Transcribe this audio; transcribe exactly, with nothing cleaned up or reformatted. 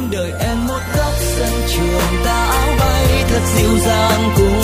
đợi em một góc sân trường, ta áo bay thật dịu dàng cùng